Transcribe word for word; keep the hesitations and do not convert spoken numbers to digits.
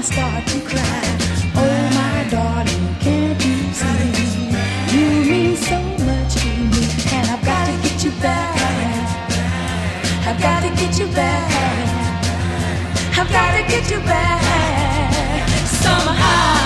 I start to cry. Oh my darling, can't you see? You mean so much to me, and I've got to get you back. I've got to get you back. I've got to get you back somehow.